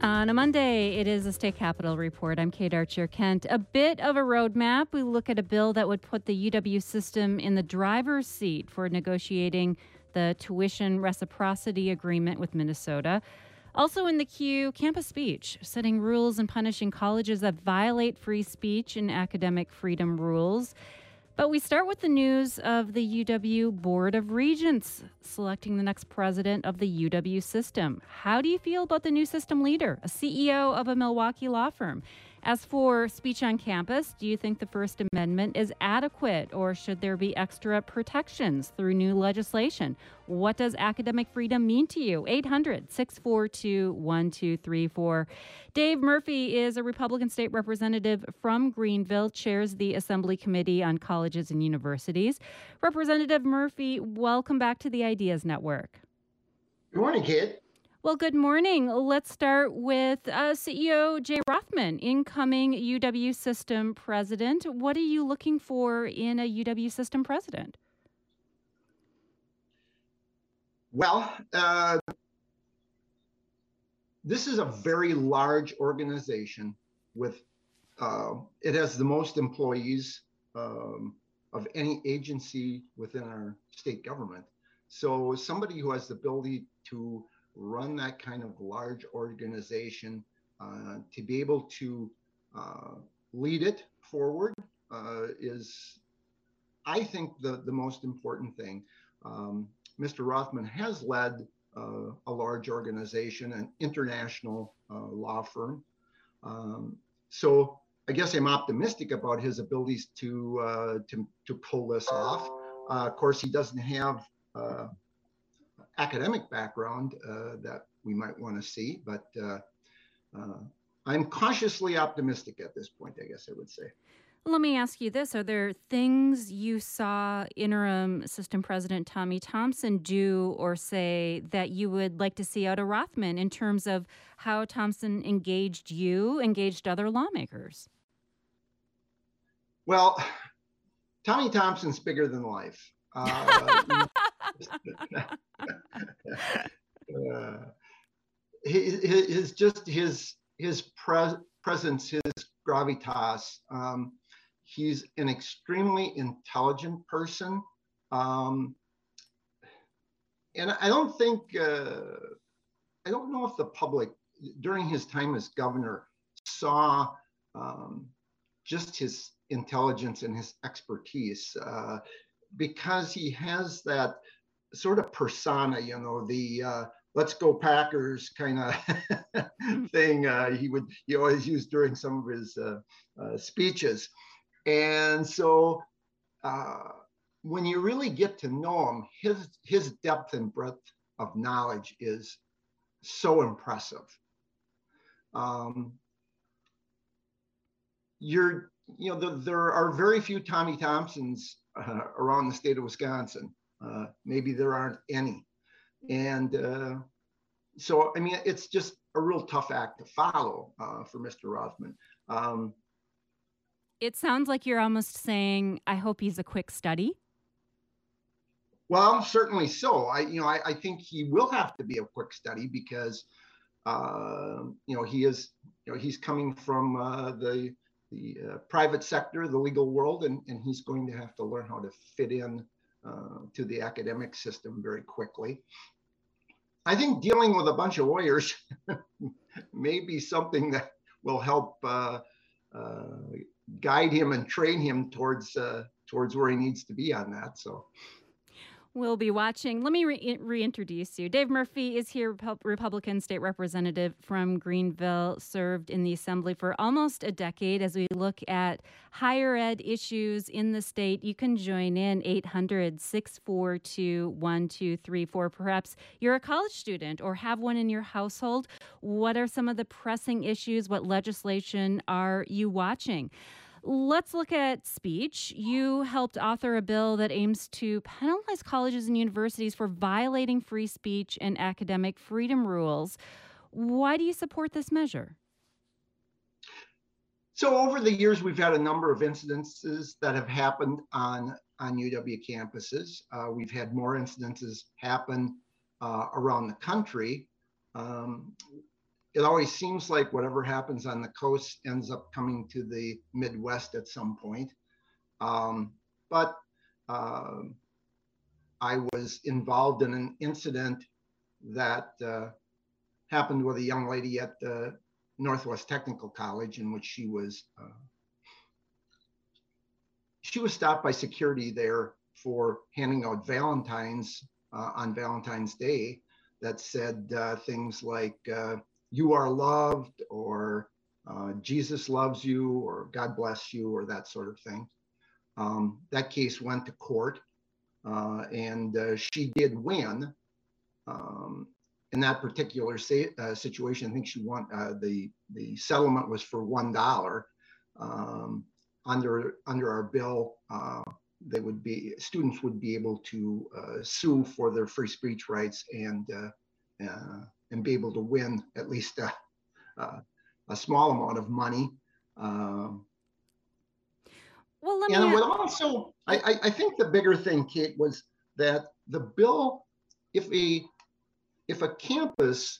On a Monday, it is a State Capitol Report. I'm Kate Archer-Kent. A bit of a roadmap. We look at a bill that would put the UW system in the driver's seat for negotiating the tuition reciprocity agreement with Minnesota. Also in the queue, campus speech, setting rules and punishing colleges that violate free speech and academic freedom rules. But we start with the news of the UW Board of Regents selecting the next president of the UW system. How do you feel about the new system leader, a CEO of a Milwaukee law firm? As for speech on campus, do you think the First Amendment is adequate, or should there be extra protections through new legislation? What does academic freedom mean to you? 800-642-1234. Dave Murphy is a Republican state representative from Greenville, chairs the Assembly Committee on Colleges and Universities. Representative Murphy, welcome back to the Ideas Network. Good morning, Kate. Well, good morning. Let's start with CEO Jay Rothman, incoming UW system president. What are you looking for in a UW system president? Well, this is a very large organization with, it has the most employees of any agency within our state government. So somebody who has the ability to run that kind of large organization, to be able to lead it forward is, I think, the most important thing. Mr. Rothman has led a large organization, an international law firm. So I guess I'm optimistic about his abilities to pull this off. Of course, he doesn't have academic background that we might want to see, but I'm cautiously optimistic at this point, I guess I would say. Let me ask you this. Are there things you saw interim system president Tommy Thompson do or say that you would like to see out of Rothman in terms of how Thompson engaged other lawmakers? Well, Tommy Thompson's bigger than life. His presence, his gravitas. He's an extremely intelligent person, and I don't know if the public during his time as governor saw just his intelligence and his expertise. Because he has that sort of persona, the let's go Packers kind of thing he always used during some of his speeches. And so when you really get to know him, his depth and breadth of knowledge is so impressive. There are very few Tommy Thompsons around the state of Wisconsin. Maybe there aren't any. And so, I mean, it's just a real tough act to follow for Mr. Rothman. It sounds like you're almost saying, I hope he's a quick study. Well, certainly so. I think he will have to be a quick study because, he's coming from the private sector, the legal world, and he's going to have to learn how to fit in to the academic system very quickly. I think dealing with a bunch of lawyers may be something that will help guide him and train him towards where he needs to be on that. So we'll be watching. Let me reintroduce you. Dave Murphy is here, Republican state representative from Greenville, served in the Assembly for almost a decade. As we look at higher ed issues in the state, you can join in 800-642-1234. Perhaps you're a college student or have one in your household. What are some of the pressing issues? What legislation are you watching? Let's look at speech. You helped author a bill that aims to penalize colleges and universities for violating free speech and academic freedom rules. Why do you support this measure? So over the years, we've had a number of incidences that have happened on UW campuses. We've had more incidences happen around the country. it always seems like whatever happens on the coast ends up coming to the Midwest at some point. But I was involved in an incident that happened with a young lady at the Northwest Technical College, in which she was stopped by security there for handing out Valentines on Valentine's Day that said things like "You are loved," or "Jesus loves you," or "God bless you," or that sort of thing. That case went to court, and she did win. In that particular situation, I think she won. The settlement was for $1. Under our bill, students would be able to sue for their free speech rights and be able to win at least a small amount of money. Well, let me. And also, I think the bigger thing, Kate, was that the bill, if a campus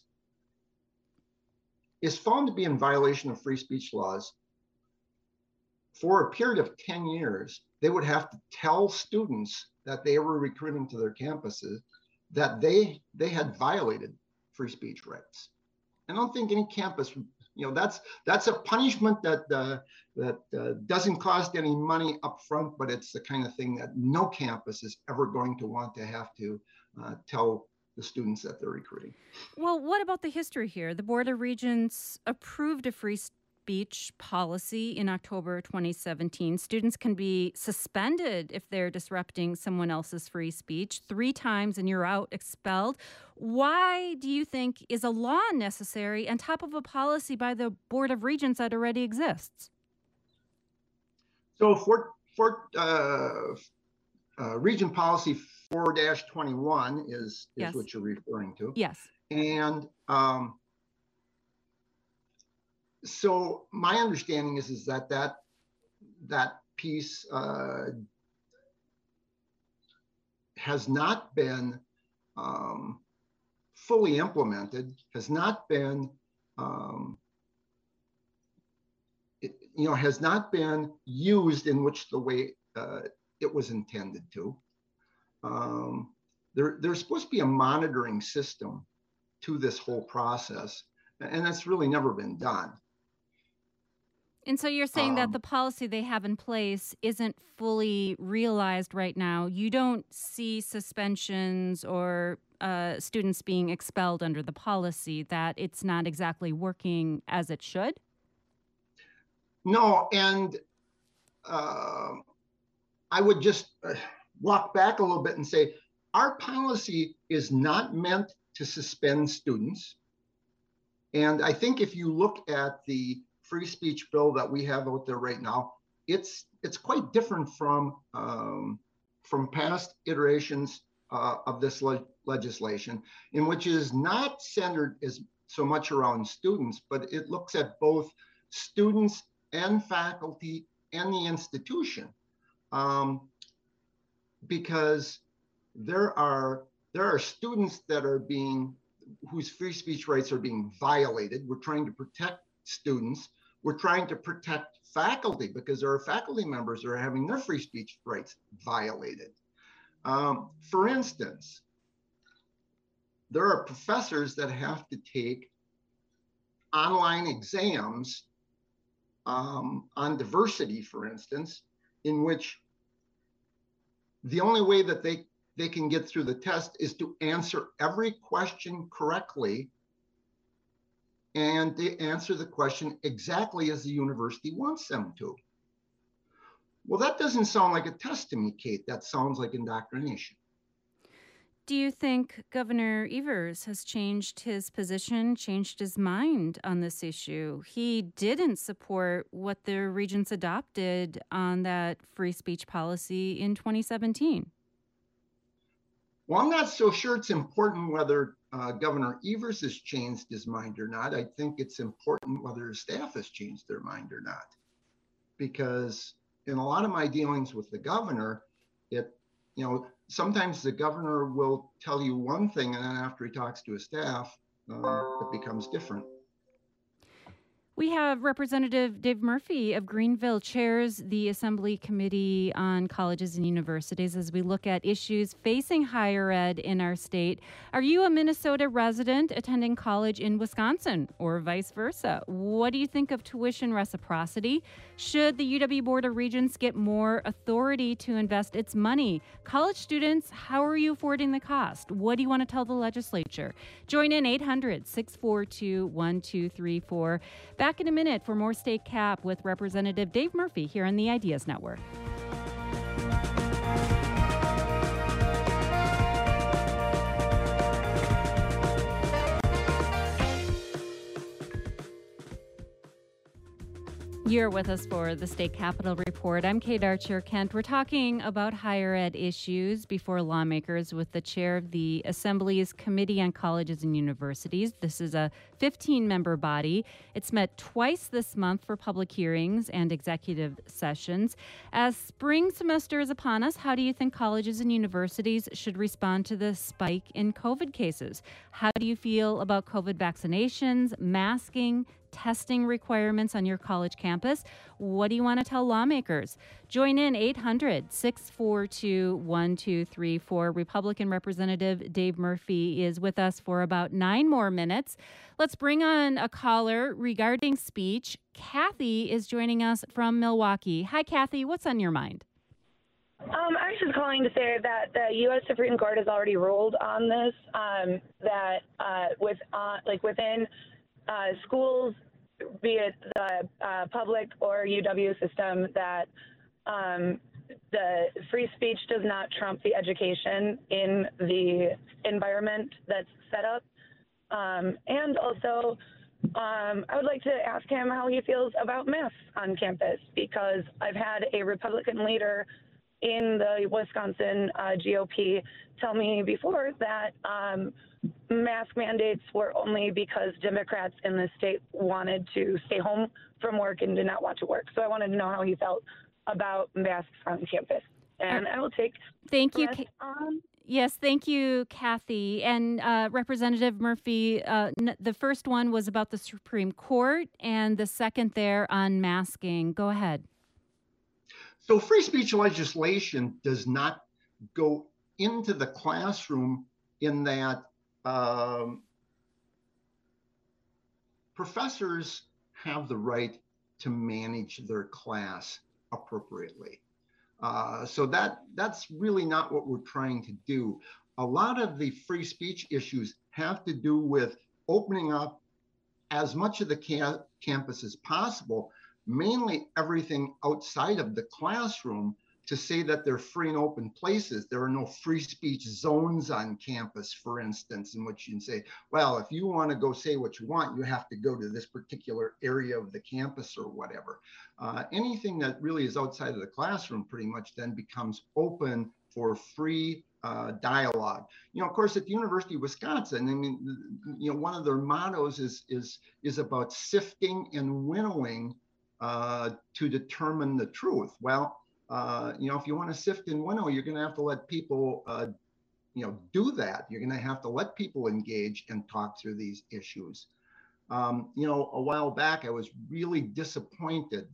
is found to be in violation of free speech laws for a period of 10 years, they would have to tell students that they were recruiting to their campuses that they had violated free speech rights. I don't think any campus, that's a punishment that doesn't cost any money up front, but it's the kind of thing that no campus is ever going to want to have to tell the students that they're recruiting. Well, what about the history here? The Board of Regents approved a free speech policy in October 2017. Students can be suspended if they're disrupting someone else's free speech 3 times and you're out, expelled. Why do you think is a law necessary on top of a policy by the Board of Regents that already exists? So for Regent Policy 4-21 is Yes. what you're referring to. Yes. And so my understanding is that piece has not been fully implemented, has not been has not been used in which the way it was intended to. There's supposed to be a monitoring system to this whole process, and that's really never been done. And so you're saying that the policy they have in place isn't fully realized right now. You don't see suspensions or students being expelled under the policy, that it's not exactly working as it should? No, and I would just walk back a little bit and say, our policy is not meant to suspend students. And I think if you look at the free speech bill that we have out there right now, it's quite different from past iterations of this legislation, in which is not centered as so much around students, but it looks at both students and faculty and the institution, because there are students that are whose free speech rights are being violated. We're trying to protect students. We're trying to protect faculty, because there are faculty members that are having their free speech rights violated. For instance, there are professors that have to take online exams on diversity, for instance, in which the only way that they can get through the test is to answer every question correctly, and they answer the question exactly as the university wants them to. Well, that doesn't sound like a test to me, Kate. That sounds like indoctrination. Do you think Governor Evers has changed his position, changed his mind on this issue? He didn't support what the regents adopted on that free speech policy in 2017. Well, I'm not so sure it's important whether Governor Evers has changed his mind or not. I think it's important whether his staff has changed their mind or not. Because in a lot of my dealings with the governor, sometimes the governor will tell you one thing, and then after he talks to his staff, it becomes different. We have Representative Dave Murphy of Greenville chairs the Assembly Committee on Colleges and Universities as we look at issues facing higher ed in our state. Are you a Minnesota resident attending college in Wisconsin or vice versa? What do you think of tuition reciprocity? Should the UW Board of Regents get more authority to invest its money? College students, how are you affording the cost? What do you want to tell the legislature? Join in 800-642-1234. Back in a minute for more State Cap with Representative Dave Murphy here on the Ideas Network. You're with us for the State Capitol Report. I'm Kate Archer-Kent. We're talking about higher ed issues before lawmakers with the chair of the Assembly's Committee on Colleges and Universities. This is a 15-member body. It's met twice this month for public hearings and executive sessions. As spring semester is upon us, how do you think colleges and universities should respond to the spike in COVID cases? How do you feel about COVID vaccinations, masking, testing requirements on your college campus? What do you want to tell lawmakers? Join in 800-642-1234. Republican Representative Dave Murphy is with us for about 9 more minutes. Let's bring on a caller regarding speech. Kathy is joining us from Milwaukee. Hi, Kathy. What's on your mind? I was just calling to say that the U.S. Supreme Court has already ruled on this, within schools, be it the public or UW system, that the free speech does not trump the education in the environment that's set up. And also, I would like to ask him how he feels about masks on campus, because I've had a Republican leader in the Wisconsin GOP tell me before that mask mandates were only because Democrats in the state wanted to stay home from work and did not want to work. So I wanted to know how he felt about masks on campus. And I will take Thank you. Yes, thank you, Kathy. And Representative Murphy, the first one was about the Supreme Court, and the second there on masking. Go ahead. So free speech legislation does not go into the classroom in that professors have the right to manage their class appropriately. So that's really not what we're trying to do. A lot of the free speech issues have to do with opening up as much of the campus as possible, mainly everything outside of the classroom, to say that they're free and open places. There are no free speech zones on campus, for instance, in which you can say, well, if you want to go say what you want, you have to go to this particular area of the campus or whatever. Anything that really is outside of the classroom pretty much then becomes open for free dialogue. You know, of course, at the University of Wisconsin, I mean, you know, one of their mottos is about sifting and winnowing to determine the truth. Well, you know, if you want to sift and winnow, you're going to have to let people, do that. You're going to have to let people engage and talk through these issues. You know, a while back, I was really disappointed.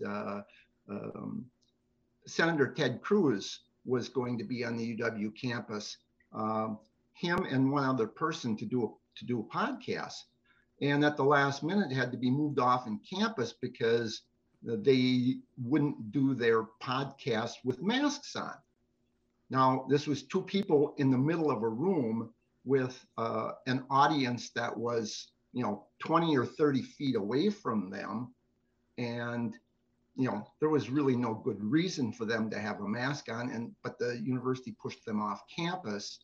Senator Ted Cruz was going to be on the UW campus, him and one other person to do a podcast. And at the last minute, it had to be moved off in campus because they wouldn't do their podcast with masks on. Now, this was 2 people in the middle of a room with an audience that was, 20 or 30 feet away from them. And, there was really no good reason for them to have a mask on, but the university pushed them off campus.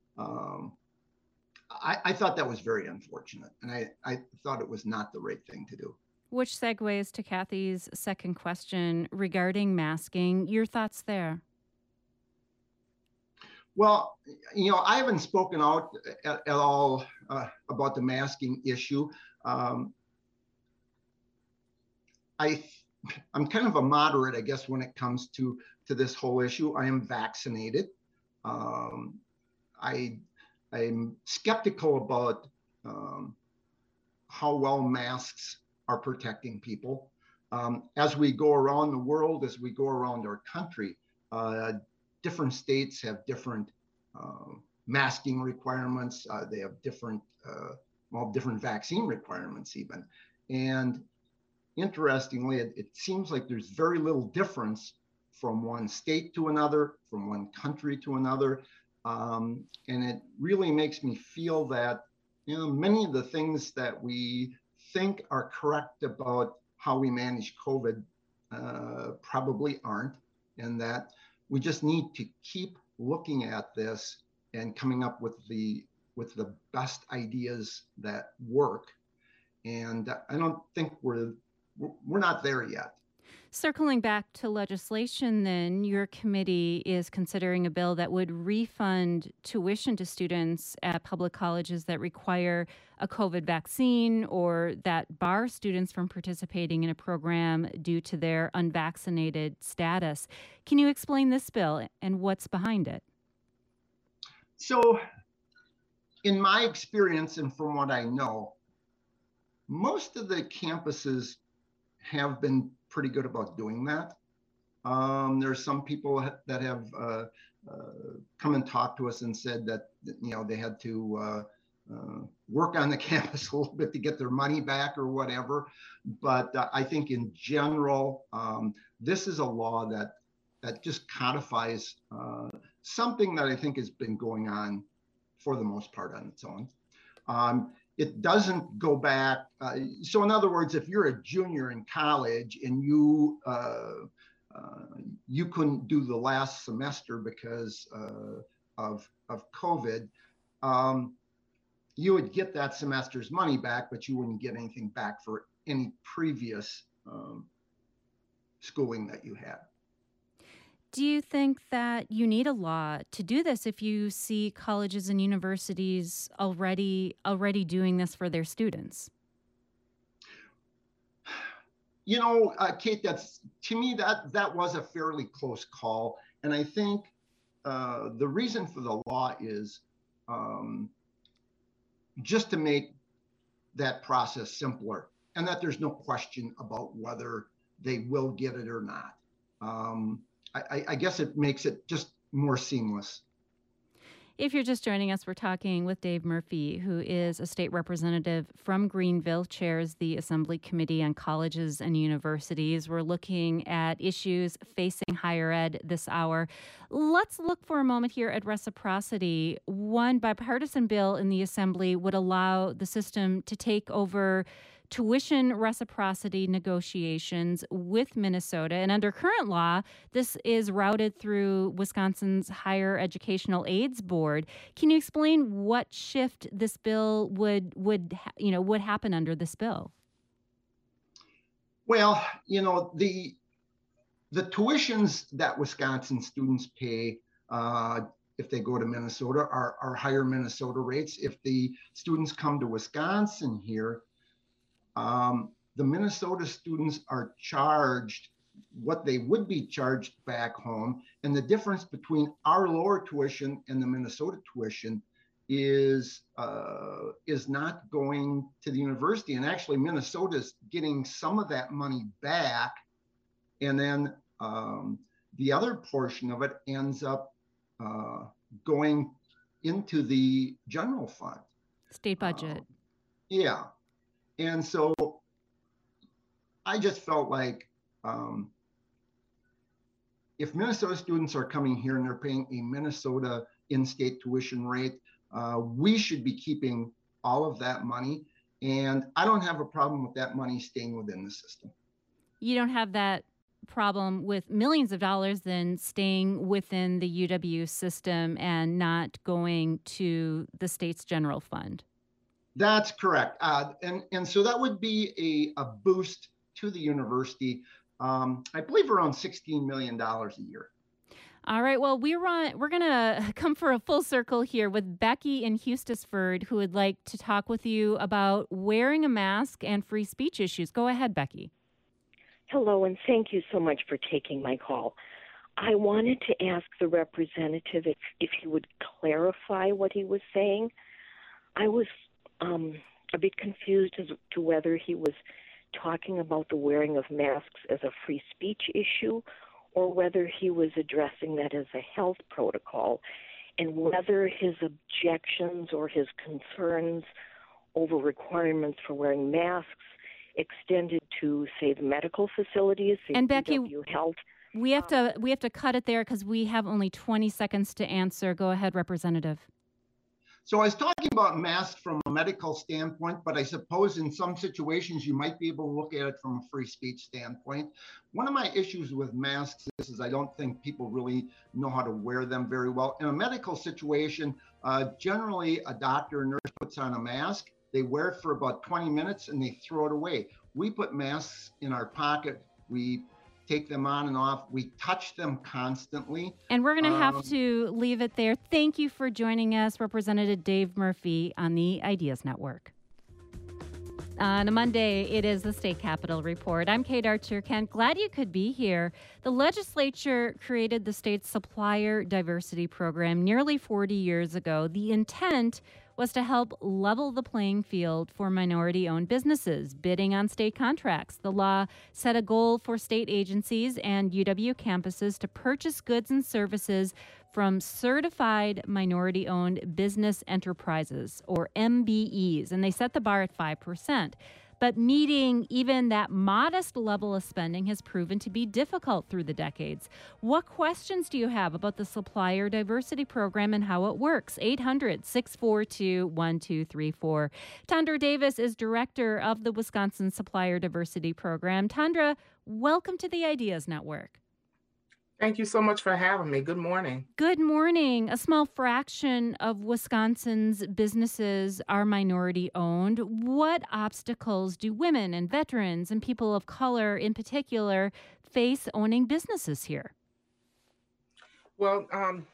I thought that was very unfortunate, and I thought it was not the right thing to do. Which segues to Kathy's second question regarding masking. Your thoughts there? Well, I haven't spoken out at all about the masking issue. I'm kind of a moderate, I guess, when it comes to this whole issue. I am vaccinated. I'm skeptical about how well masks are protecting people. As we go around the world, as we go around our country, different states have different masking requirements. They have different vaccine requirements even. And interestingly, it seems like there's very little difference from one state to another, from one country to another. And it really makes me feel that, many of the things that we think are correct about how we manage COVID probably aren't, and that we just need to keep looking at this and coming up with the best ideas that work. And I don't think we're not there yet. Circling back to legislation, then, your committee is considering a bill that would refund tuition to students at public colleges that require a COVID vaccine or that bar students from participating in a program due to their unvaccinated status. Can you explain this bill and what's behind it? So, in my experience and from what I know, most of the campuses have been pretty good about doing that. There's some people that have come and talked to us and said that they had to work on the campus a little bit to get their money back or whatever. But I think in general, this is a law that just codifies something that I think has been going on for the most part on its own. It doesn't go back. So in other words, if you're a junior in college and you couldn't do the last semester because of COVID, you would get that semester's money back, but you wouldn't get anything back for any previous schooling that you had. Do you think that you need a law to do this if you see colleges and universities already doing this for their students? Kate, to me, that was a fairly close call. And I think the reason for the law is just to make that process simpler and that there's no question about whether they will get it or not. I guess it makes it just more seamless. If you're just joining us, we're talking with Dave Murphy, who is a state representative from Greenville, chairs the Assembly Committee on Colleges and Universities. We're looking at issues facing higher ed this hour. Let's look for a moment here at reciprocity. One bipartisan bill in the Assembly would allow the system to take over tuition reciprocity negotiations with Minnesota. And under current law, this is routed through Wisconsin's Higher Educational Aids Board. Can you explain what shift this bill would happen under this bill? Well, the tuitions that Wisconsin students pay if they go to Minnesota are higher Minnesota rates. If the students come to Wisconsin here, the Minnesota students are charged what they would be charged back home. And the difference between our lower tuition and the Minnesota tuition is not going to the university. And actually, Minnesota's getting some of that money back. And then the other portion of it ends up going into the general fund. State budget. Yeah. And so I just felt like if Minnesota students are coming here and they're paying a Minnesota in-state tuition rate, we should be keeping all of that money. And I don't have a problem with that money staying within the system. You don't have that problem with millions of dollars then staying within the UW system and not going to the state's general fund? That's correct. And so that would be a boost to the university, I believe around $16 million a year. All right. Well, we're going to come for a full circle here with Becky in Hustisford, who would like to talk with you about wearing a mask and free speech issues. Go ahead, Becky. Hello, and thank you so much for taking my call. I wanted to ask the representative if he would clarify what he was saying. I was a bit confused as to whether he was talking about the wearing of masks as a free speech issue or whether he was addressing that as a health protocol, and whether his objections or his concerns over requirements for wearing masks extended to, say, the medical facilities, say, And Becky, UW Health. we have to cut it there because we have only 20 seconds to answer. Go ahead, Representative. So I was talking about masks from a medical standpoint, but I suppose in some situations you might be able to look at it from a free speech standpoint. One of my issues with masks is I don't think people really know how to wear them very well. In a medical situation, generally a doctor or nurse puts on a mask, they wear it for about 20 minutes and they throw it away. We put masks in our pocket, we take them on and off. We touch them constantly. And we're going to have to leave it there. Thank you for joining us, Representative Dave Murphy on the Ideas Network. On a Monday, it is the State Capitol Report. I'm Kate Archer-Kent. Glad you could be here. The legislature created the state's Supplier Diversity Program nearly 40 years ago. The intent was to help level the playing field for minority-owned businesses bidding on state contracts. The law set a goal for state agencies and UW campuses to purchase goods and services from certified minority-owned business enterprises, or MBEs, and they set the bar at 5%. But meeting even that modest level of spending has proven to be difficult through the decades. What questions do you have about the Supplier Diversity Program and how it works? 800-642-1234. Tondra Davis is director of the Wisconsin Supplier Diversity Program. Tondra, welcome to the Ideas Network. Thank you so much for having me. Good morning. Good morning. A small fraction of Wisconsin's businesses are minority owned. What obstacles do women and veterans and people of color in particular face owning businesses here? Well,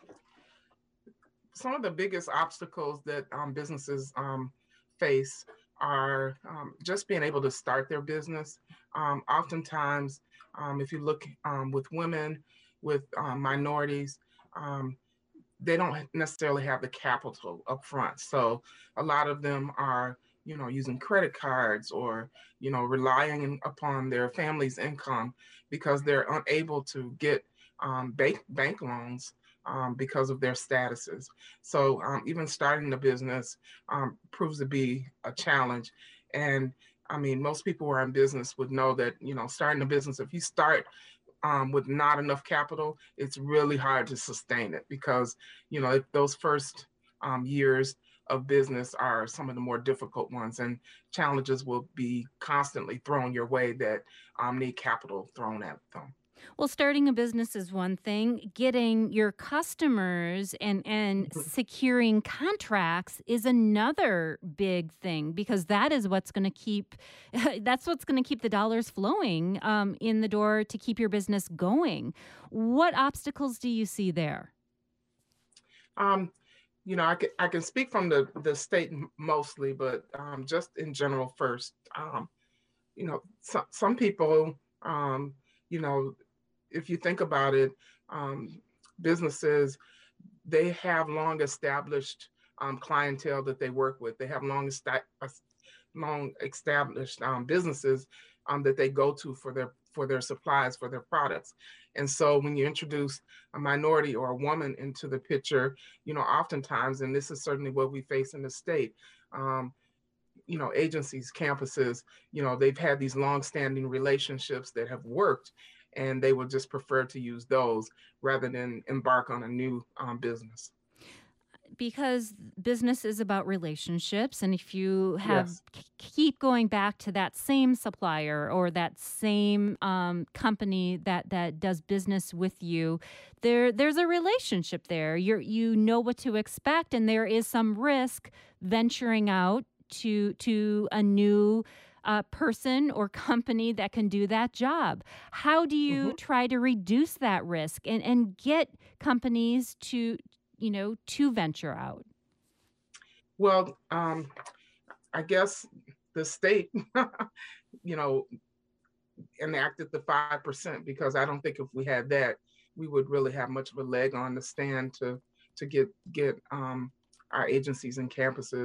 some of the biggest obstacles that businesses face are just being able to start their business. Oftentimes, if you look with women, with minorities, they don't necessarily have the capital up front. So a lot of them are, using credit cards or, relying upon their family's income because they're unable to get bank loans because of their statuses. So even starting the business proves to be a challenge. And I mean, most people who are in business would know that, starting a business, if you start with not enough capital, it's really hard to sustain it because, if those first years of business are some of the more difficult ones, and challenges will be constantly thrown your way that need capital thrown at them. Well, starting a business is one thing. Getting your customers and securing contracts is another big thing, because that is what's going to keep the dollars flowing in the door to keep your business going. What obstacles do you see there? I can speak from the state mostly, but just in general first. Some people, if you think about it, businesses, they have long established clientele that they work with. They have long established businesses that they go to for their supplies, for their products. And so when you introduce a minority or a woman into the picture, oftentimes, and this is certainly what we face in the state, agencies, campuses, they've had these long-standing relationships that have worked, and they would just prefer to use those rather than embark on a new business. Because business is about relationships, and if you have keep going back to that same supplier or that same company that does business with you, there's a relationship there. You know what to expect, and there is some risk venturing out to a new person or company that can do that job. How do you try to reduce that risk and get companies to venture out? Well, I guess the state, enacted the 5%, because I don't think if we had that, we would really have much of a leg on the stand to get our agencies and campuses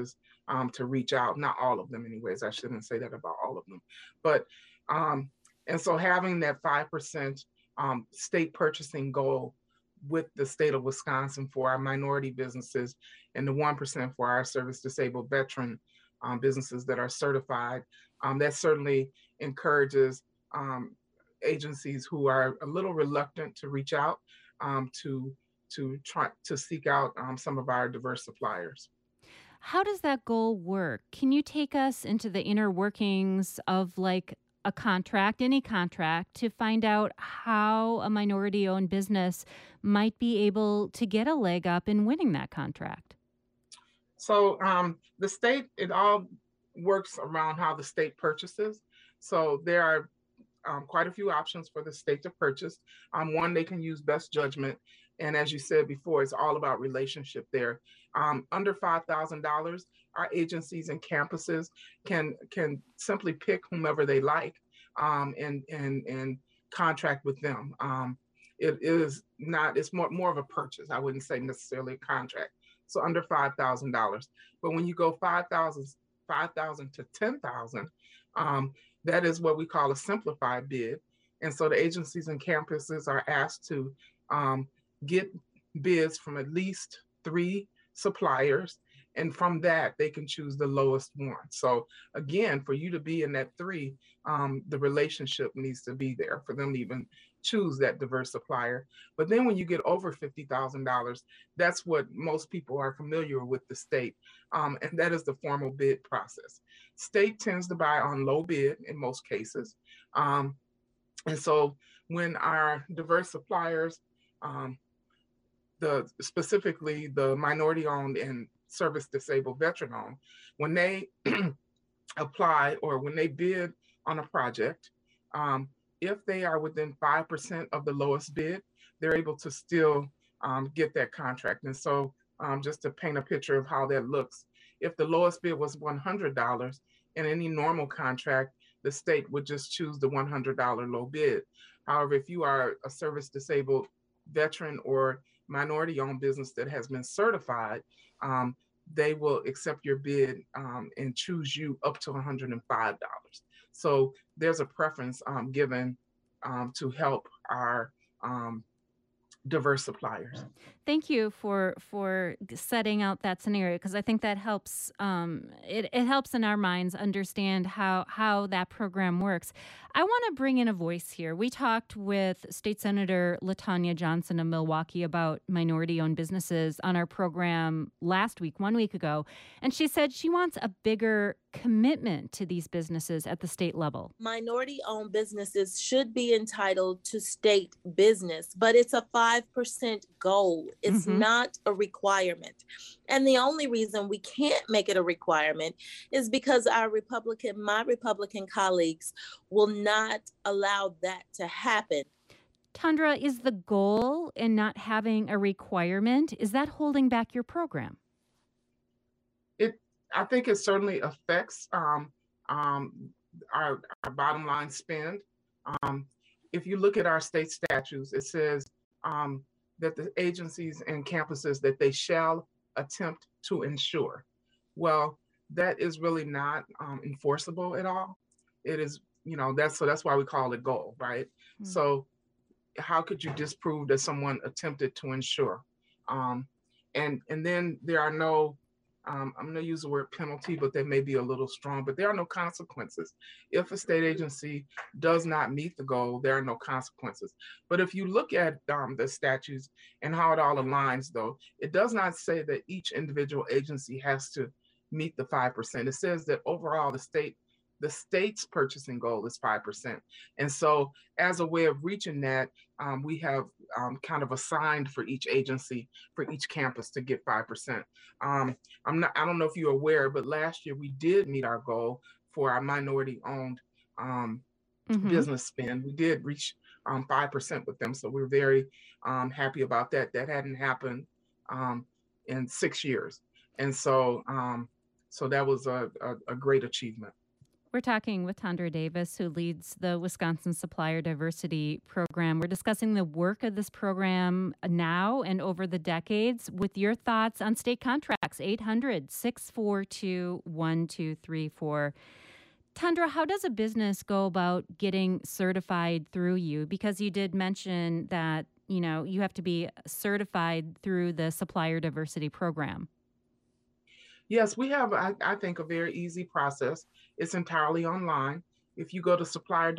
to reach out. Not all of them, anyways. I shouldn't say that about all of them, but and so having that 5% state purchasing goal with the state of Wisconsin for our minority businesses and the 1% for our service disabled veteran businesses that are certified, that certainly encourages agencies who are a little reluctant to reach out to try to seek out some of our diverse suppliers. How does that goal work? Can you take us into the inner workings of like a contract, any contract, to find out how a minority owned business might be able to get a leg up in winning that contract? So the state, it all works around how the state purchases. So there are quite a few options for the state to purchase. One, they can use best judgment. And as you said before, it's all about relationship there. Under $5,000, our agencies and campuses can simply pick whomever they like and contract with them. It is not, it's more of a purchase. I wouldn't say necessarily a contract. So under $5,000. But when you go 5,000 to 10,000, that is what we call a simplified bid. And so the agencies and campuses are asked to get bids from at least 3 suppliers. And from that, they can choose the lowest one. So again, for you to be in that 3, the relationship needs to be there for them to even choose that diverse supplier. But then when you get over $50,000, that's what most people are familiar with the state. And that is the formal bid process. State tends to buy on low bid in most cases. And so when our diverse suppliers, specifically the minority owned and service disabled veteran owned, when they apply or when they bid on a project, if they are within 5% of the lowest bid, they're able to still get that contract. And so just to paint a picture of how that looks, if the lowest bid was $100 in any normal contract, the state would just choose the $100 low bid. However, if you are a service disabled veteran or minority owned business that has been certified, they will accept your bid and choose you up to $105. So there's a preference given to help our diverse suppliers. Thank you for setting out that scenario, because I think that helps. It helps in our minds understand how that program works. I want to bring in a voice here. We talked with State Senator LaTanya Johnson of Milwaukee about minority-owned businesses on our program last week, 1 week ago, and she said she wants a bigger commitment to these businesses at the state level. Minority-owned businesses should be entitled to state business, but it's a 5% goal. It's not a requirement. And the only reason we can't make it a requirement is because my Republican colleagues will not allow that to happen. Tundra, is the goal in not having a requirement, is that holding back your program? I think it certainly affects our bottom line spend. If you look at our state statutes, it says that the agencies and campuses that they shall attempt to ensure. Well, that is really not enforceable at all. It is, that's why we call it goal, right? So how could you disprove that someone attempted to ensure? And then there are no, I'm going to use the word penalty, but that may be a little strong, but there are no consequences. If a state agency does not meet the goal, there are no consequences. But if you look at the statutes and how it all aligns, though, it does not say that each individual agency has to meet the 5%. It says that overall the state's purchasing goal is 5%. And so as a way of reaching that, we have kind of assigned for each agency, for each campus to get 5%. I don't know if you're aware, but last year we did meet our goal for our minority owned business spend. We did reach 5% with them. So we're very happy about that. That hadn't happened in 6 years. And so, so that was a great achievement. We're talking with Tundra Davis, who leads the Wisconsin Supplier Diversity Program. We're discussing the work of this program now and over the decades with your thoughts on state contracts. 800-642-1234. Tundra, how does a business go about getting certified through you? Because you did mention that, you have to be certified through the Supplier Diversity Program. Yes, we have, I think, a very easy process. It's entirely online. If you go to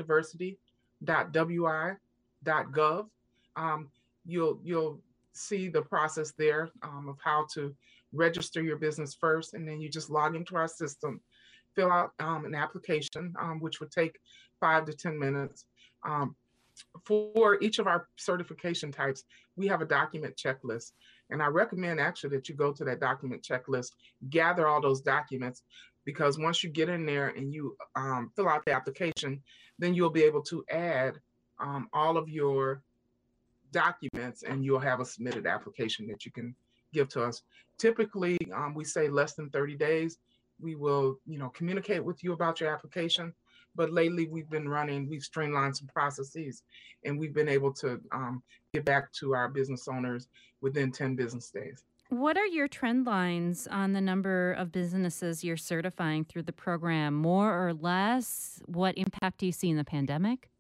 supplierdiversity.wi.gov, you'll see the process there of how to register your business first, and then you just log into our system, fill out an application, which would take 5 to 10 minutes. For each of our certification types, we have a document checklist. And I recommend actually that you go to that document checklist, gather all those documents, because once you get in there and you fill out the application, then you'll be able to add all of your documents and you'll have a submitted application that you can give to us. Typically, we say less than 30 days. We will, communicate with you about your application. But lately we've streamlined some processes, and we've been able to get back to our business owners within 10 business days. What are your trend lines on the number of businesses you're certifying through the program? More or less? What impact do you see in the pandemic?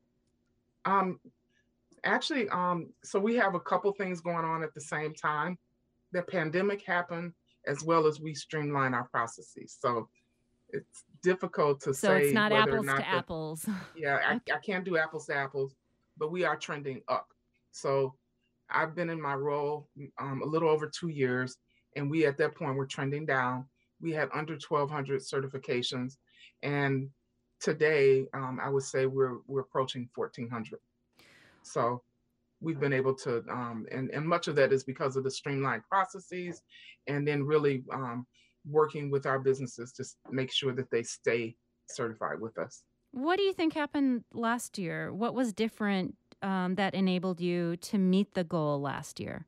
Actually, so we have a couple things going on at the same time. The pandemic happened as well as we streamline our processes. So it's difficult to say. So it's not whether apples or not to apples. Yeah, I can't do apples to apples, but we are trending up. So I've been in my role a little over 2 years, and we at that point were trending down. We had under 1,200 certifications, and today I would say we're approaching 1,400. So we've been able to, and much of that is because of the streamlined processes, and then really working with our businesses to make sure that they stay certified with us. What do you think happened last year? What was different that enabled you to meet the goal last year?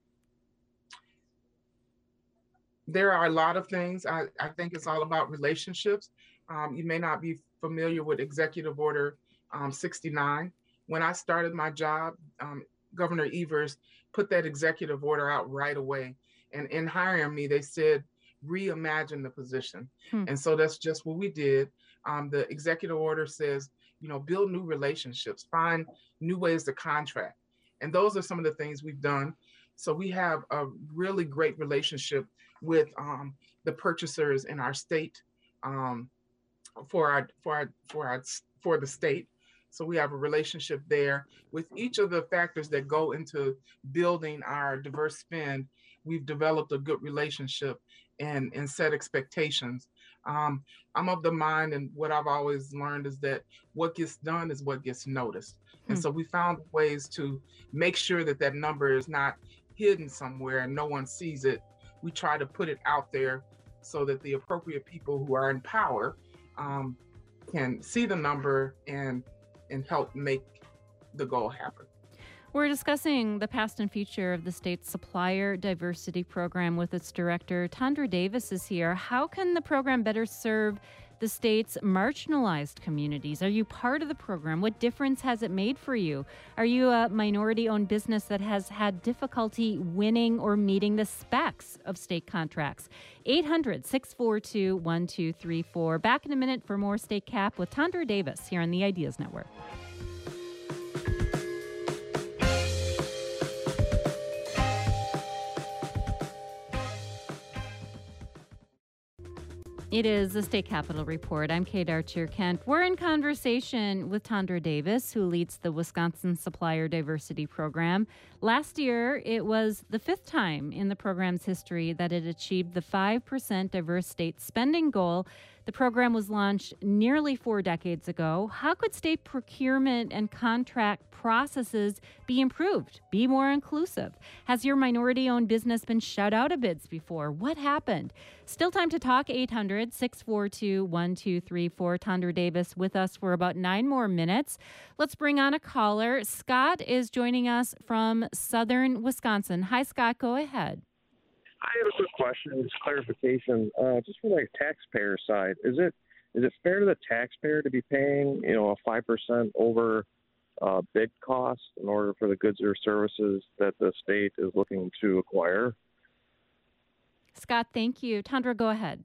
There are a lot of things. I think it's all about relationships. You may not be familiar with Executive Order 69. When I started my job, Governor Evers put that executive order out right away. And in hiring me, they said, reimagine the position. And so that's just what we did. The executive order says, build new relationships, find new ways to contract. And those are some of the things we've done. So we have a really great relationship with the purchasers in our state for the state. So we have a relationship there with each of the factors that go into building our diverse spend. We've developed a good relationship and set expectations. I'm of the mind, and what I've always learned is that what gets done is what gets noticed. And so we found ways to make sure that that number is not hidden somewhere and no one sees it. We try to put it out there so that the appropriate people who are in power can see the number and help make the goal happen. We're discussing the past and future of the state's Supplier Diversity Program with its director. Tundra Davis is here. How can the program better serve the state's marginalized communities? Are you part of the program? What difference has it made for you? Are you a minority-owned business that has had difficulty winning or meeting the specs of state contracts? 800-642-1234. Back in a minute for more State Cap with Tundra Davis here on the Ideas Network. It is the State Capitol Report. I'm Kate Archer-Kent. We're in conversation with Tundra Davis, who leads the Wisconsin Supplier Diversity Program. Last year, it was the 5th time in the program's history that it achieved the 5% diverse state spending goal. The program was launched nearly 4 decades ago. How could state procurement and contract processes be improved, be more inclusive? Has your minority-owned business been shut out of bids before? What happened? Still time to talk. 800-642-1234. Tundra Davis with us for about 9 more minutes. Let's bring on a caller. Scott is joining us from southern Wisconsin. Hi, Scott. Go ahead. I have a quick question, just clarification. Just from the taxpayer side, is it fair to the taxpayer to be paying, a 5% over bid cost in order for the goods or services that the state is looking to acquire? Scott, thank you. Tundra, go ahead.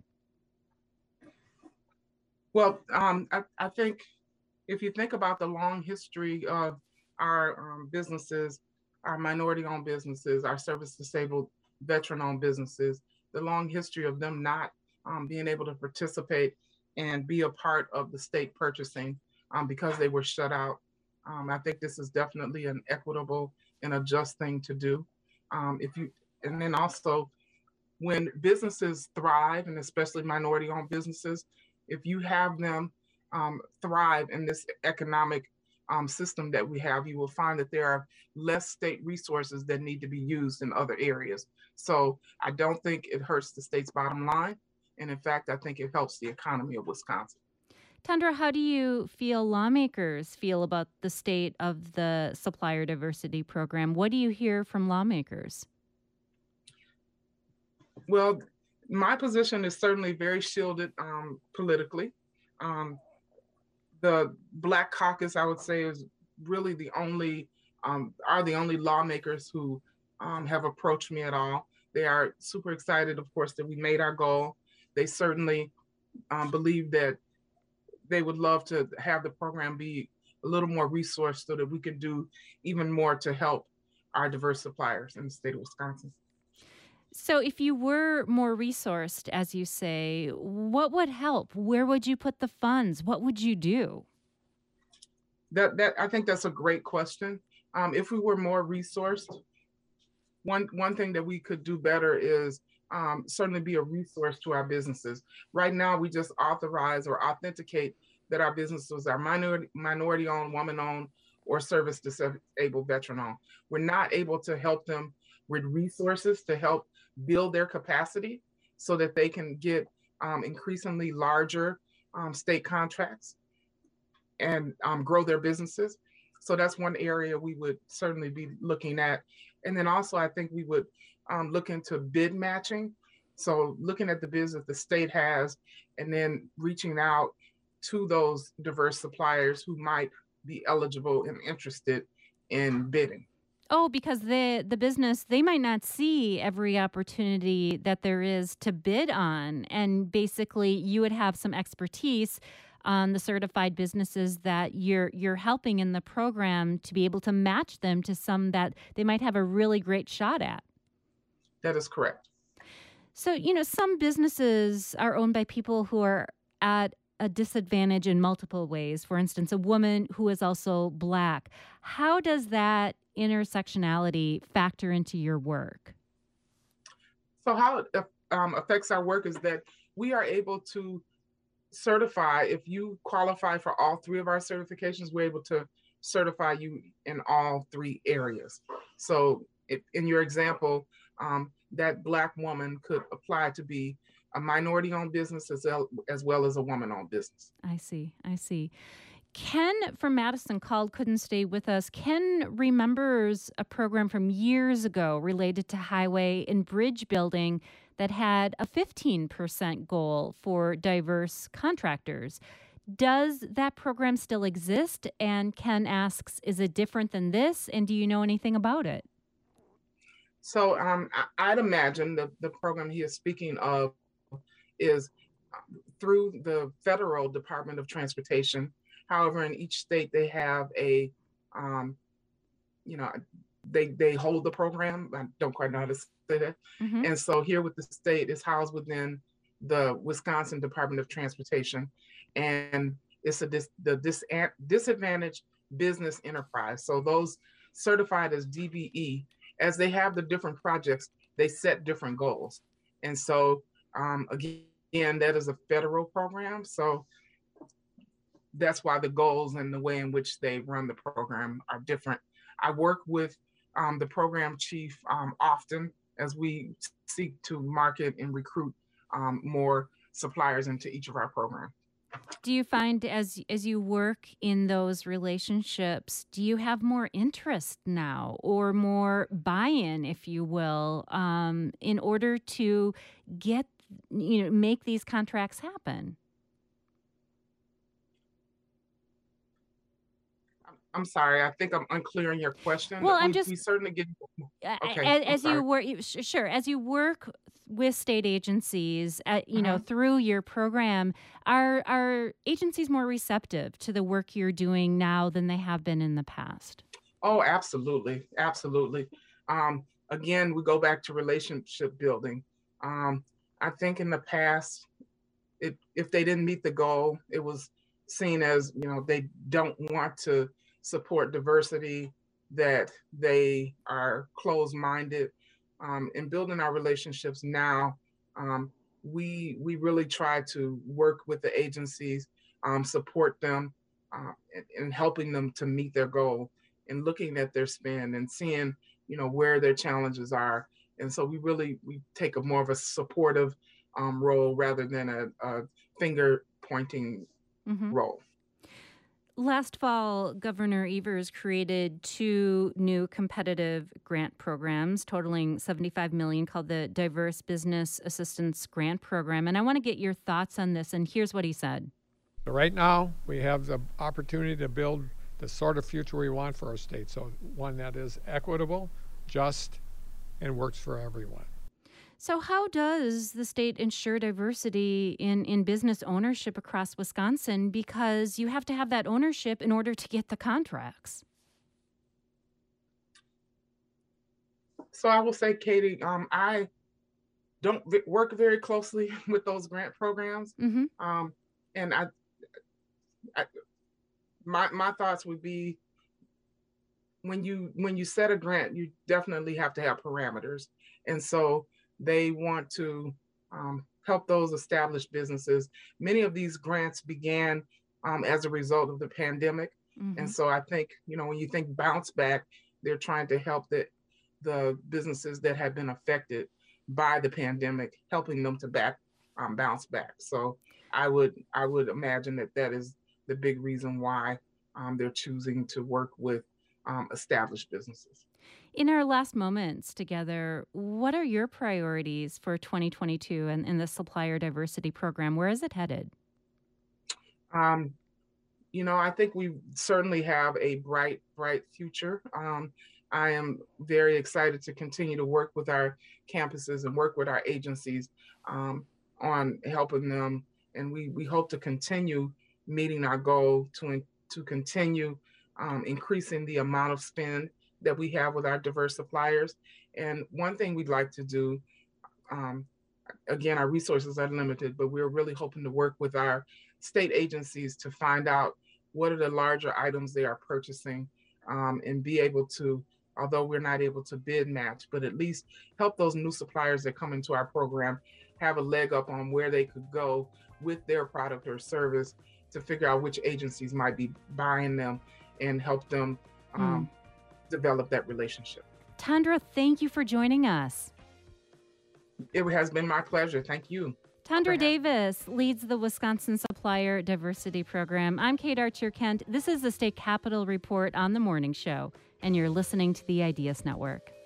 Well, I think if you think about the long history of our businesses, our minority-owned businesses, our service-disabled, veteran-owned businesses, the long history of them not being able to participate and be a part of the state purchasing because they were shut out. I think this is definitely an equitable and a just thing to do. And then also when businesses thrive, and especially minority-owned businesses, if you have them thrive in this economic system that we have, you will find that there are less state resources that need to be used in other areas. So I don't think it hurts the state's bottom line. And in fact, I think it helps the economy of Wisconsin. Tundra, how do you feel lawmakers feel about the state of the supplier diversity program? What do you hear from lawmakers? Well, my position is certainly very shielded politically. The Black Caucus, I would say, is really are the only lawmakers who have approached me at all. They are super excited, of course, that we made our goal. They certainly believe that they would love to have the program be a little more resourced so that we can do even more to help our diverse suppliers in the state of Wisconsin. So if you were more resourced, as you say, what would help? Where would you put the funds? What would you do? That I think that's a great question. If we were more resourced, one thing that we could do better is certainly be a resource to our businesses. Right now, we just authorize or authenticate that our businesses are minority-owned, woman-owned, or service-disabled, veteran-owned. We're not able to help them with resources to help build their capacity so that they can get increasingly larger state contracts and grow their businesses. So that's one area we would certainly be looking at. And then also, I think we would look into bid matching. So looking at the bids that the state has and then reaching out to those diverse suppliers who might be eligible and interested in bidding. Oh, because the business, they might not see every opportunity that there is to bid on. And basically, you would have some expertise on the certified businesses that you're helping in the program to be able to match them to some that they might have a really great shot at. That is correct. So, some businesses are owned by people who are at a disadvantage in multiple ways. For instance, a woman who is also Black. How does that intersectionality factor into your work? So how it affects our work is that we are able to certify, if you qualify for all three of our certifications, we're able to certify you in all three areas. So in your example, that Black woman could apply to be a minority-owned business as well as a woman-owned business. I see. Ken from Madison called, couldn't stay with us. Ken remembers a program from years ago related to highway and bridge building that had a 15% goal for diverse contractors. Does that program still exist? And Ken asks, is it different than this? And do you know anything about it? So I'd imagine the program he is speaking of is through the Federal Department of Transportation. However, in each state, they have they hold the program. I don't quite know how to say that. Mm-hmm. And so here with the state, it's housed within the Wisconsin Department of Transportation. And it's the disadvantaged business enterprise. So those certified as DBE, as they have the different projects, they set different goals. And so again, that is a federal program. So that's why the goals and the way in which they run the program are different. I work with the program chief often as we seek to market and recruit more suppliers into each of our programs. Do you find as you work in those relationships, do you have more interest now or more buy-in, if you will, in order to make these contracts happen? I'm sorry. I think I'm unclear in your question. Well, I'm We just certainly get. Okay, I'm as you sorry. work, sure, as you work with state agencies, Mhm. through your program, are agencies more receptive to the work you're doing now than they have been in the past? Oh, absolutely, absolutely. Again, we go back to relationship building. Um, I think in the past, if they didn't meet the goal, it was seen as they don't want to support diversity, that they are closed-minded. In building our relationships now, um, we really try to work with the agencies, support them, and helping them to meet their goal, and looking at their spend and seeing where their challenges are. And so we take a more of a supportive role rather than a finger pointing Hmm. role. Last fall, Governor Evers created two new competitive grant programs totaling $75 million called the Diverse Business Assistance Grant Program. And I want to get your thoughts on this. And here's what he said. So right now, we have the opportunity to build the sort of future we want for our state. So one that is equitable, just, and works for everyone. So, how does the state ensure diversity in business ownership across Wisconsin? Because you have to have that ownership in order to get the contracts. So I will say, Katie, I don't work very closely with those grant programs, Mm-hmm. and I my thoughts would be, when you set a grant, you definitely have to have parameters, and so they want to help those established businesses. Many of these grants began as a result of the pandemic, and Mm-hmm. so I think when you think bounce back, they're trying to help the businesses that have been affected by the pandemic, helping them to bounce back. So I would imagine that is the big reason why they're choosing to work with established businesses. In our last moments together, what are your priorities for 2022 and in the supplier diversity program? Where is it headed? Um, I think we certainly have a bright future. I am very excited to continue to work with our campuses and work with our agencies um, on helping them, and we hope to continue meeting our goal to continue increasing the amount of spend that we have with our diverse suppliers. And one thing we'd like to do, um, again, our resources are limited, but we're really hoping to work with our state agencies to find out what are the larger items they are purchasing, and be able to, although we're not able to bid match, but at least help those new suppliers that come into our program have a leg up on where they could go with their product or service, to figure out which agencies might be buying them and help them Mm. develop that relationship. Tandra, thank you for joining us. It has been my pleasure. Thank you. Tandra having me. Davis leads the Wisconsin Supplier Diversity Program. I'm Kate Archer-Kent. This is the State Capitol Report on The Morning Show, and you're listening to the Ideas Network.